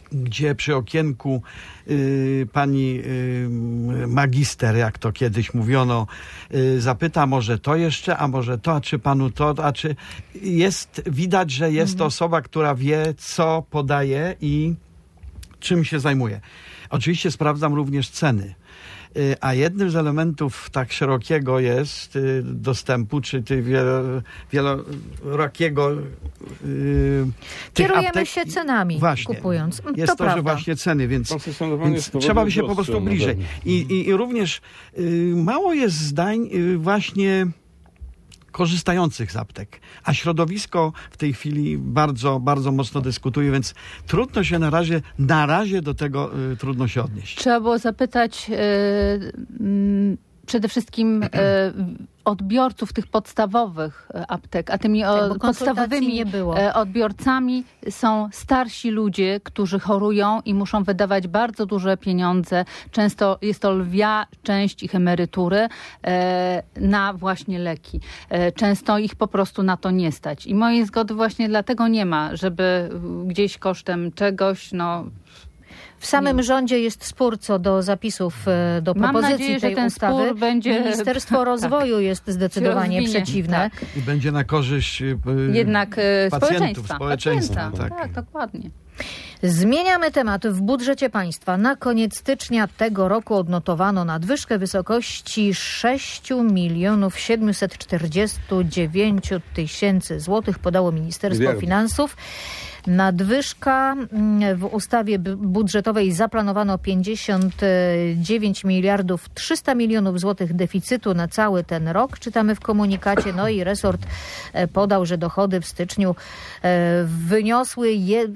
[SPEAKER 4] gdzie przy okienku pani magister, jak to kiedyś mówiono, zapyta może to jeszcze, a może to, a czy panu to, a czy widać, że jest to osoba, która wie, co podaje i czym się zajmuje. Oczywiście sprawdzam również ceny. A jednym z elementów tak szerokiego jest dostępu, czy wielorakiego
[SPEAKER 1] kierujemy się cenami, właśnie, kupując.
[SPEAKER 4] Jest to,
[SPEAKER 1] prawda.
[SPEAKER 4] że właśnie ceny, więc trzeba by się po prostu bliżej. I również mało jest zdań właśnie korzystających z aptek, a środowisko w tej chwili bardzo, bardzo mocno dyskutuje, więc trudno się na razie do tego trudno się odnieść.
[SPEAKER 3] Trzeba było zapytać przede wszystkim odbiorców tych podstawowych aptek, a tymi podstawowymi odbiorcami są starsi ludzie, którzy chorują i muszą wydawać bardzo duże pieniądze. Często jest to lwia część ich emerytury na właśnie leki. Często ich po prostu na to nie stać. I mojej zgody właśnie dlatego nie ma, żeby gdzieś kosztem czegoś,
[SPEAKER 1] w samym rządzie jest spór co do zapisów, do propozycji tej ustawy. Ministerstwo Rozwoju jest zdecydowanie przeciwne.
[SPEAKER 3] Tak.
[SPEAKER 4] I będzie na korzyść
[SPEAKER 3] jednak
[SPEAKER 4] pacjentów, społeczeństwa.
[SPEAKER 3] Tak, dokładnie.
[SPEAKER 1] Zmieniamy temat. W budżecie państwa na koniec stycznia tego roku odnotowano nadwyżkę w wysokości 6 749 000 złotych, podało Ministerstwo Finansów. Nadwyżka w ustawie budżetowej zaplanowano 59 300 000 złotych deficytu na cały ten rok. Czytamy w komunikacie. No i resort podał, że dochody w styczniu wyniosły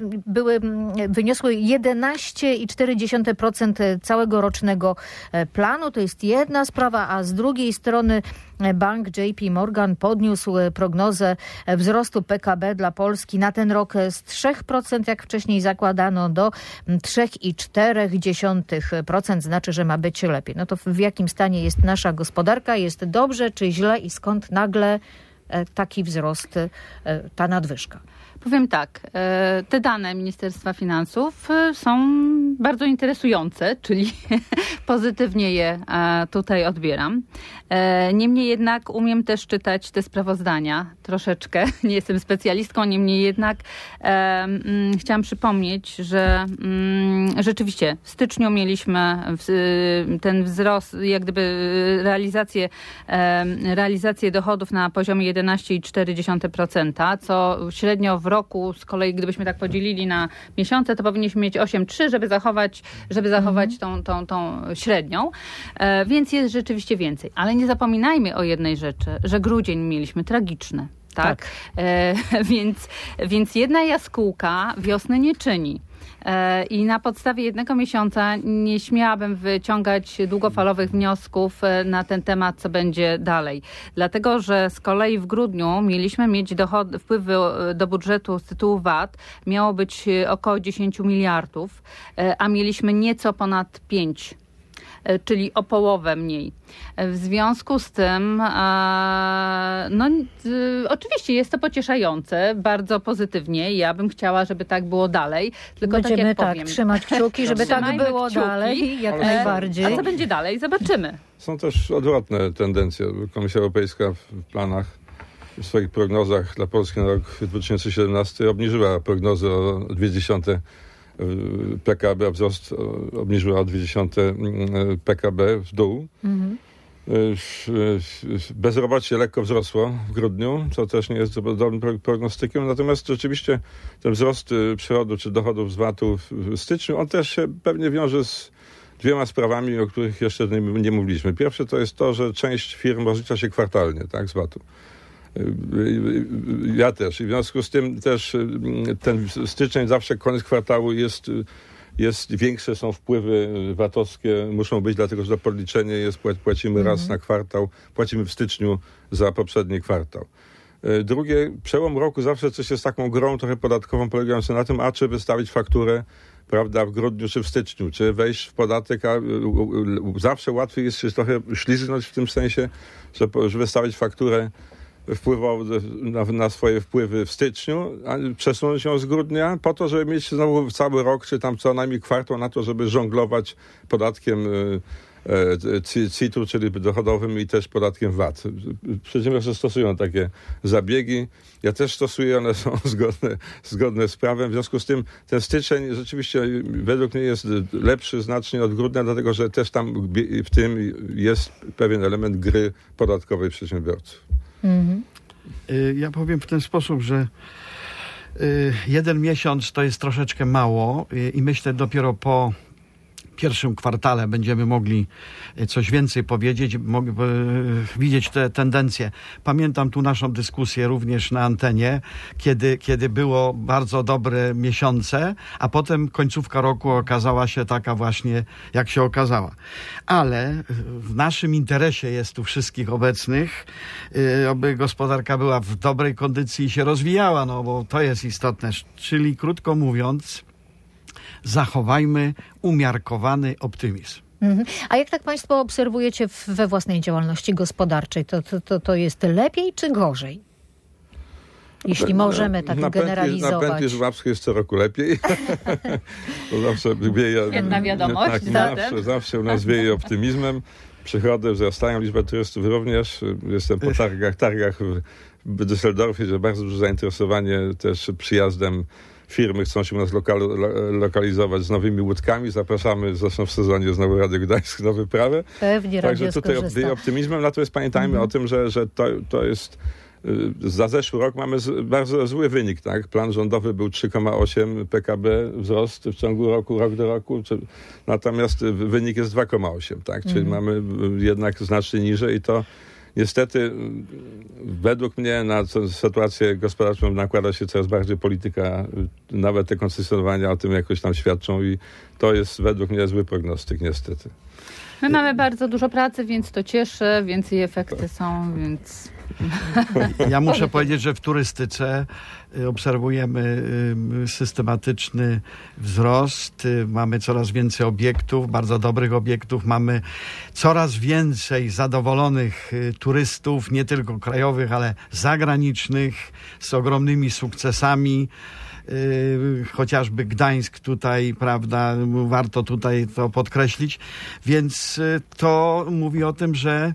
[SPEAKER 1] 11,4% całego rocznego planu. To jest jedna sprawa, a z drugiej strony bank JP Morgan podniósł prognozę wzrostu PKB dla Polski na ten rok z 3%, jak wcześniej zakładano, do 3,4%. Znaczy, że ma być lepiej. No to w jakim stanie jest nasza gospodarka? Jest dobrze czy źle i skąd nagle taki wzrost, ta nadwyżka?
[SPEAKER 3] Powiem tak, te dane Ministerstwa Finansów są bardzo interesujące, czyli pozytywnie je tutaj odbieram. Niemniej jednak umiem też czytać te sprawozdania troszeczkę. Nie jestem specjalistką, niemniej jednak chciałam przypomnieć, że rzeczywiście w styczniu mieliśmy ten wzrost, jak gdyby realizację dochodów na poziomie 11,4%, co średnio w roku, z kolei gdybyśmy tak podzielili na miesiące, to powinniśmy mieć 8,3, żeby zachować tą średnią, więc jest rzeczywiście więcej. Ale nie zapominajmy o jednej rzeczy, że grudzień mieliśmy tragiczny. Tak? Więc jedna jaskółka wiosny nie czyni. I na podstawie jednego miesiąca nie śmiałabym wyciągać długofalowych wniosków na ten temat, co będzie dalej. Dlatego, że z kolei w grudniu mieliśmy mieć wpływy do budżetu z tytułu VAT. Miało być około 10 miliardów, a mieliśmy nieco ponad 5. Czyli o połowę mniej. W związku z tym, oczywiście jest to pocieszające, bardzo pozytywnie. Ja bym chciała, żeby tak było dalej. Tylko
[SPEAKER 1] będziemy
[SPEAKER 3] tak jak powiem,
[SPEAKER 1] trzymać kciuki, żeby tak było dalej, jak najbardziej.
[SPEAKER 3] A co będzie dalej? Zobaczymy.
[SPEAKER 2] Są też odwrotne tendencje. Komisja Europejska w planach, w swoich prognozach dla Polski na rok 2017 obniżyła prognozę o 0,2 PKB, a wzrost obniżyła o 0,2 PKB w dół. Bezrobocie lekko wzrosło w grudniu, co też nie jest dobrym prognostykiem. Natomiast rzeczywiście ten wzrost przychodów czy dochodów z VAT-u w styczniu, on też się pewnie wiąże z dwiema sprawami, o których jeszcze nie mówiliśmy. Pierwsze to jest to, że część firm rozlicza się kwartalnie, tak, z VAT-u. Ja też. I w związku z tym też ten styczeń, zawsze koniec kwartału jest większe są wpływy VAT-owskie, muszą być, dlatego że to podliczenie jest, płacimy raz na kwartał, płacimy w styczniu za poprzedni kwartał. Drugie, przełom roku zawsze coś jest taką grą trochę podatkową polegającą na tym, czy wystawić fakturę, prawda, w grudniu czy w styczniu, czy wejść w podatek, a zawsze łatwiej jest się trochę ślizgnąć w tym sensie, że wystawić fakturę wpływał na swoje wpływy w styczniu, a przesunąć ją z grudnia po to, żeby mieć znowu cały rok, czy tam co najmniej kwartał na to, żeby żonglować podatkiem CIT-u, czyli dochodowym, i też podatkiem VAT. Przedsiębiorcy stosują takie zabiegi. Ja też stosuję, one są zgodne z prawem. W związku z tym ten styczeń rzeczywiście według mnie jest lepszy znacznie od grudnia, dlatego że też tam w tym jest pewien element gry podatkowej przedsiębiorców.
[SPEAKER 4] Ja powiem w ten sposób, że 1 miesiąc to jest troszeczkę mało i myślę dopiero po pierwszym kwartale będziemy mogli coś więcej powiedzieć, widzieć te tendencje. Pamiętam tu naszą dyskusję również na antenie, kiedy było bardzo dobre miesiące, a potem końcówka roku okazała się taka właśnie, jak się okazała. Ale w naszym interesie jest tu wszystkich obecnych, aby gospodarka była w dobrej kondycji i się rozwijała, no bo to jest istotne. Czyli krótko mówiąc, zachowajmy umiarkowany optymizm.
[SPEAKER 1] A jak tak państwo obserwujecie we własnej działalności gospodarczej, to jest lepiej czy gorzej? Jeśli możemy tak generalizować.
[SPEAKER 2] Na pętli żuławskiej jest co roku lepiej. To zawsze wieje.
[SPEAKER 3] Jedna wiadomość.
[SPEAKER 2] Zawsze u nas wieje optymizmem. Przychody wzrastają, liczba turystów również. Jestem po targach w Düsseldorfie, gdzie bardzo duże zainteresowanie też przyjazdem. Firmy chcą się u nas lokalizować z nowymi łódkami. Zapraszamy zresztą w sezonie znowu Radio Gdańsk na wyprawę.
[SPEAKER 1] Pewnie radio
[SPEAKER 2] Także tutaj wieje optymizmem. Natomiast pamiętajmy o tym, że to jest... Za zeszły rok mamy bardzo zły wynik, tak? Plan rządowy był 3,8 PKB wzrost w ciągu roku, rok do roku, natomiast wynik jest 2,8, tak? Czyli mamy jednak znacznie niżej i to niestety według mnie na sytuację gospodarczą nakłada się coraz bardziej polityka, nawet te koncesyjnowania o tym jakoś tam świadczą i to jest według mnie zły prognostyk niestety.
[SPEAKER 3] My mamy bardzo dużo pracy, więc to cieszy, więcej efekty są, więc...
[SPEAKER 4] Ja muszę powiedzieć, że w turystyce obserwujemy systematyczny wzrost, mamy coraz więcej obiektów, bardzo dobrych obiektów, mamy coraz więcej zadowolonych turystów, nie tylko krajowych, ale zagranicznych, z ogromnymi sukcesami. Chociażby Gdańsk tutaj, prawda, warto tutaj to podkreślić, więc to mówi o tym, że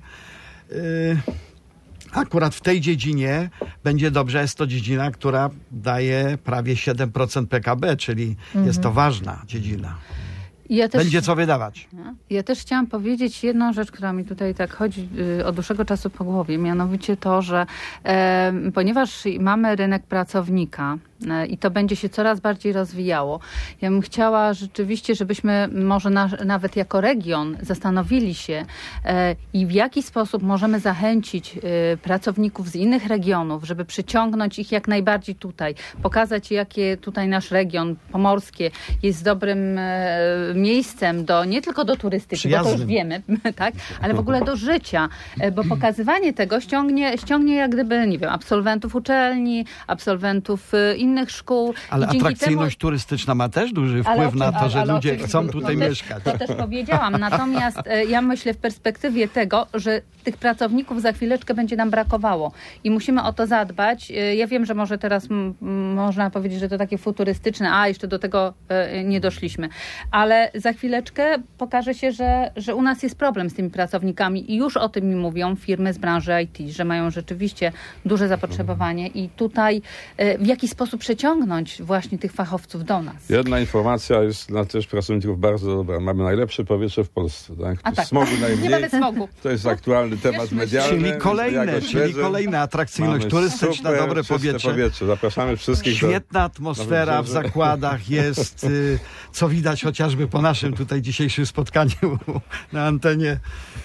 [SPEAKER 4] akurat w tej dziedzinie będzie dobrze. Jest to dziedzina, która daje prawie 7% PKB, czyli jest to ważna dziedzina. Będzie co wydawać.
[SPEAKER 3] Ja też chciałam powiedzieć jedną rzecz, która mi tutaj tak chodzi od dłuższego czasu po głowie, mianowicie to, że ponieważ mamy rynek pracownika i to będzie się coraz bardziej rozwijało, ja bym chciała rzeczywiście, żebyśmy może nawet jako region zastanowili się i w jaki sposób możemy zachęcić pracowników z innych regionów, żeby przyciągnąć ich jak najbardziej tutaj, pokazać jakie tutaj nasz region pomorskie jest dobrym miejscem nie tylko do turystyki, bo to już wiemy, tak, ale w ogóle do życia, bo pokazywanie tego ściągnie jak gdyby, nie wiem, absolwentów uczelni, absolwentów innych szkół.
[SPEAKER 4] Ale atrakcyjność turystyczna ma też duży wpływ na to, że ludzie chcą tutaj mieszkać.
[SPEAKER 3] To też powiedziałam. Natomiast ja myślę w perspektywie tego, że tych pracowników za chwileczkę będzie nam brakowało i musimy o to zadbać. Ja wiem, że może teraz można powiedzieć, że to takie futurystyczne, a jeszcze do tego nie doszliśmy. Ale za chwileczkę pokaże się, że u nas jest problem z tymi pracownikami i już o tym mi mówią firmy z branży IT, że mają rzeczywiście duże zapotrzebowanie i tutaj w jaki sposób przeciągnąć właśnie tych fachowców do nas.
[SPEAKER 2] Jedna informacja jest dla też pracowników bardzo dobra. Mamy najlepsze powietrze w Polsce. Tak? Smogu najmniej.
[SPEAKER 3] Nie mamy smogu.
[SPEAKER 2] To jest aktualny temat medialny.
[SPEAKER 4] Czyli kolejna atrakcyjność turystyczna, dobre powietrze.
[SPEAKER 2] Zapraszamy wszystkich.
[SPEAKER 4] Świetna atmosfera w zakładach jest, co widać chociażby po naszym tutaj dzisiejszym spotkaniu na antenie.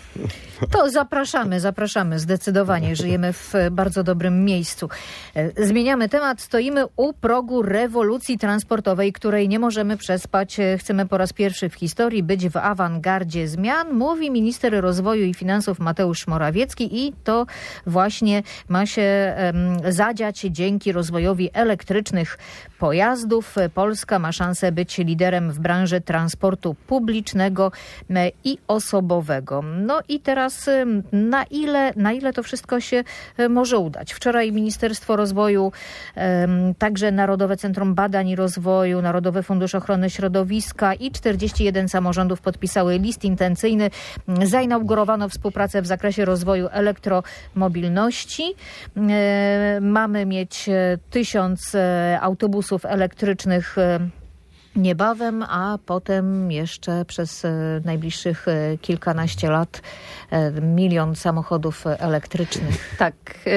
[SPEAKER 1] To zapraszamy zdecydowanie. Żyjemy w bardzo dobrym miejscu. Zmieniamy temat. Stoimy u progu rewolucji transportowej, której nie możemy przespać. Chcemy po raz pierwszy w historii być w awangardzie zmian, mówi minister rozwoju i finansów Mateusz Morawiecki i to właśnie ma się zadziać dzięki rozwojowi elektrycznych pojazdów. Polska ma szansę być liderem w branży transportu publicznego i osobowego. No No i teraz na ile to wszystko się może udać? Wczoraj Ministerstwo Rozwoju, także Narodowe Centrum Badań i Rozwoju, Narodowy Fundusz Ochrony Środowiska i 41 samorządów podpisały list intencyjny. Zainaugurowano współpracę w zakresie rozwoju elektromobilności. Mamy mieć 1000 autobusów elektrycznych niebawem, a potem jeszcze przez najbliższych kilkanaście lat 1 milion samochodów elektrycznych.
[SPEAKER 3] Tak.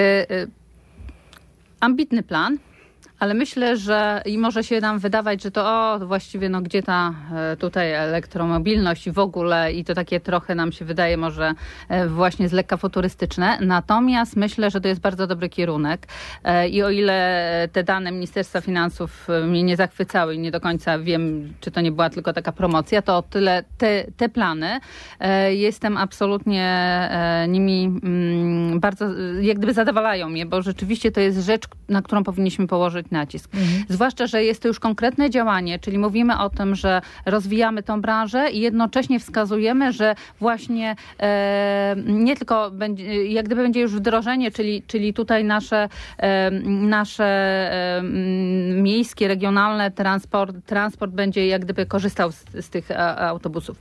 [SPEAKER 3] Ambitny plan. Ale myślę, że i może się nam wydawać, że to właściwie gdzie ta tutaj elektromobilność i w ogóle i to takie trochę nam się wydaje może właśnie z lekka futurystyczne. Natomiast myślę, że to jest bardzo dobry kierunek i o ile te dane Ministerstwa Finansów mnie nie zachwycały i nie do końca wiem, czy to nie była tylko taka promocja, to o tyle te plany jestem absolutnie nimi bardzo, jak gdyby zadowalają mnie, bo rzeczywiście to jest rzecz, na którą powinniśmy położyć nacisk. Zwłaszcza, że jest to już konkretne działanie, czyli mówimy o tym, że rozwijamy tą branżę i jednocześnie wskazujemy, że właśnie nie tylko będzie, jak gdyby będzie już wdrożenie, czyli tutaj nasze miejskie, regionalne transport będzie jak gdyby korzystał z tych autobusów.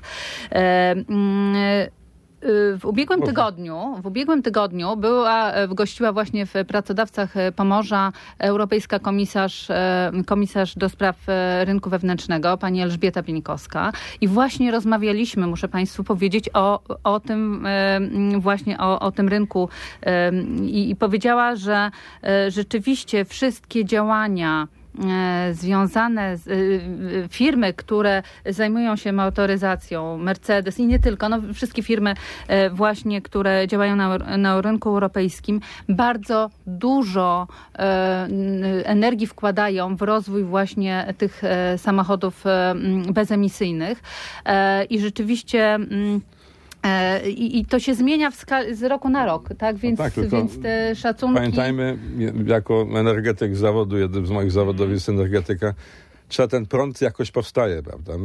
[SPEAKER 3] W ubiegłym tygodniu gościła właśnie w Pracodawcach Pomorza europejska komisarz do spraw rynku wewnętrznego, pani Elżbieta Pieńkowska i właśnie rozmawialiśmy, muszę Państwu powiedzieć, o tym właśnie o tym rynku i powiedziała, że rzeczywiście wszystkie działania związane z firmy, które zajmują się motoryzacją, Mercedes i nie tylko, wszystkie firmy właśnie, które działają na rynku europejskim, bardzo dużo energii wkładają w rozwój właśnie tych samochodów bezemisyjnych i rzeczywiście i to się zmienia z roku na rok, tak? Więc, więc te szacunki...
[SPEAKER 2] Pamiętajmy, jako energetyk z zawodu, jednym z moich zawodów jest energetyka, ten prąd jakoś powstaje, prawda?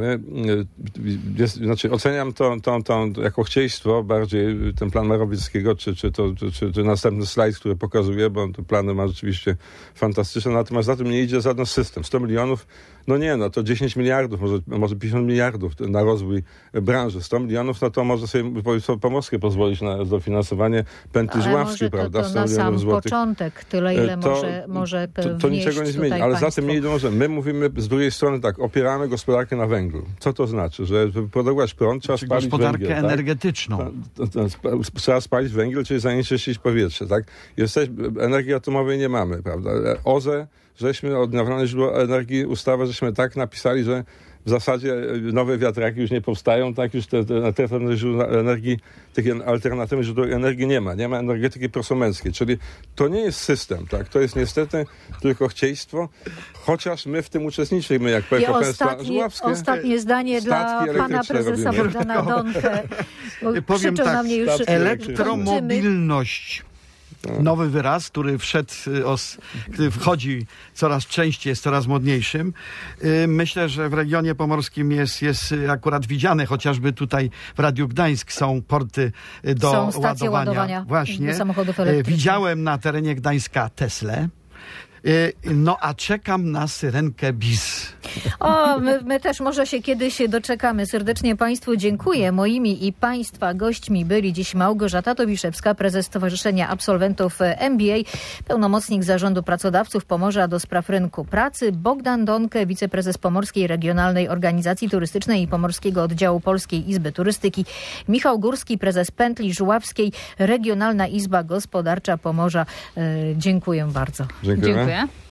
[SPEAKER 2] Oceniam to jako chcieństwo bardziej, ten plan Morawieckiego, czy następny slajd, który pokazuje, bo te plany ma rzeczywiście fantastyczne, natomiast za tym nie idzie żaden system. 100 milionów, to 10 miliardów, może 50 miliardów na rozwój branży. 100 milionów, to może sobie województwo pomorskie pozwolić na dofinansowanie pętli żuławskiej, prawda?
[SPEAKER 1] To na sam początek, tyle ile może
[SPEAKER 2] to niczego nie zmieni, ale za tym nie idą, że my mówimy z drugiej strony tak, opieramy gospodarkę na węglu. Co to znaczy? Że żeby produkować prąd, trzeba spalić
[SPEAKER 4] gospodarkę
[SPEAKER 2] węgiel.
[SPEAKER 4] energetyczną.
[SPEAKER 2] Trzeba spalić węgiel, czyli zanieczyścić powietrze, tak? Energii atomowej nie mamy, prawda? OZE, żeśmy odnawialne źródło energii, ustawę żeśmy tak napisali, że w zasadzie nowe wiatraki już nie powstają, tak? Już te alternatywne źródła energii, tych alternatywnych źródeł energii nie ma energetyki prosumenckiej, czyli to nie jest system, tak? To jest niestety tylko chcieństwo, chociaż my w tym uczestniczymy, jak PKP Żuławskie.
[SPEAKER 1] Ostatnie zdanie dla pana prezesa Bogdana Donkę.
[SPEAKER 4] Powiem tak,
[SPEAKER 1] na mnie już
[SPEAKER 4] elektromobilność. Nowy wyraz, który który wchodzi coraz częściej, jest coraz modniejszym. Myślę, że w regionie pomorskim jest akurat widziane, chociażby tutaj w Radiu Gdańsk są porty do ładowania właśnie.
[SPEAKER 1] Samochodów elektrycznych.
[SPEAKER 4] Widziałem na terenie Gdańska Teslę. A czekam na syrenkę BIS.
[SPEAKER 1] My też może się kiedyś doczekamy. Serdecznie Państwu dziękuję. Moimi i Państwa gośćmi byli dziś Małgorzata Tobiszewska, prezes Stowarzyszenia Absolwentów MBA, pełnomocnik Zarządu Pracodawców Pomorza do spraw rynku pracy, Bogdan Donkę, wiceprezes Pomorskiej Regionalnej Organizacji Turystycznej i Pomorskiego Oddziału Polskiej Izby Turystyki, Michał Górski, prezes Pętli Żuławskiej, Regionalna Izba Gospodarcza Pomorza. Dziękuję bardzo.
[SPEAKER 2] Dziękuję.